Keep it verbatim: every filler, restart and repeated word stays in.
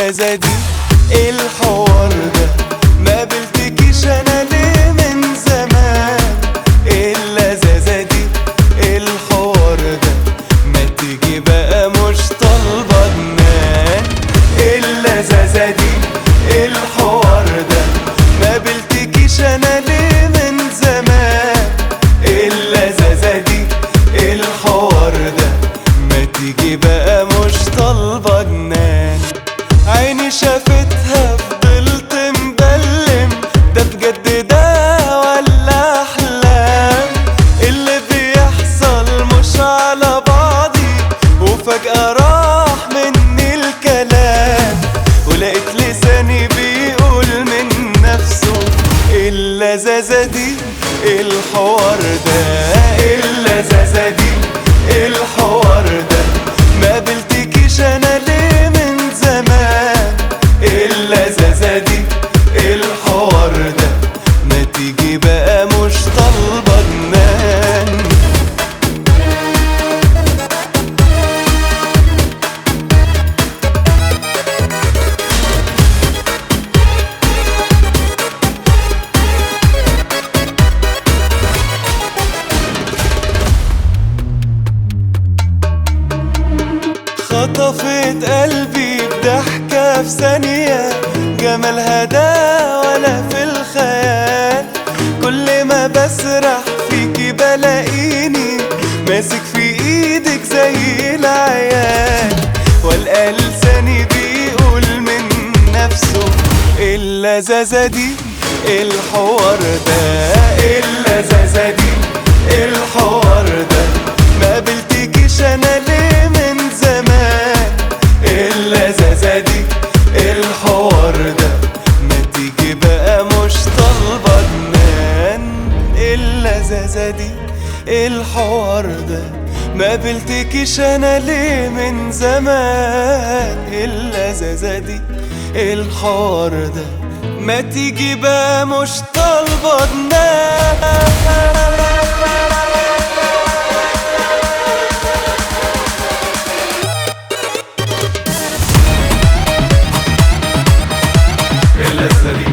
اللذاذة دي الحوار ده ما قابلتكيش انا ليه من زمان. اللذاذة دي الحوار ده ما تيجي بقى مش طالبة جنان. اللذاذة دي الحوار ده ما قابلتكيش انا ليه من زمان. اللذاذة دي الحوار ده ما تيجي بقى مش طالبة جنان. عيني شافتها فضلت مبلم، ده بجد ده ولا احلام؟ اللي بيحصل مش على بعضي وفجأة راح مني الكلام، ولقيت لساني بيقول من نفسه اللذاذة دي الحوار ده. اللذاذة دي الحوار ده ما قابلتكيش انا ليه من زمان. اللذاذة دي الحوار ده ما تيجي بقى مش طالبة جنان. خطفت قلبي بضحكة في ثانية، جمالها ده ولا في الخيال. كل ما بسرح فيكي بلاقيني ماسك في ايدك زي العيال، والقى لساني بيقول من نفسه اللذاذة دي الحوار ده. اللذاذة دي الحوار ده ما قابلتكيش انا ليه من زمان. اللذاذة دي الحوار ده ما تيجي بقى مش طالبة جنان. اللذاذة دي الحوار ده ما قابلتكيش انا ليه من زمان. اللذاذة دي الحوار ده ما تيجي بقى مش طالبة جنان. اللذة دي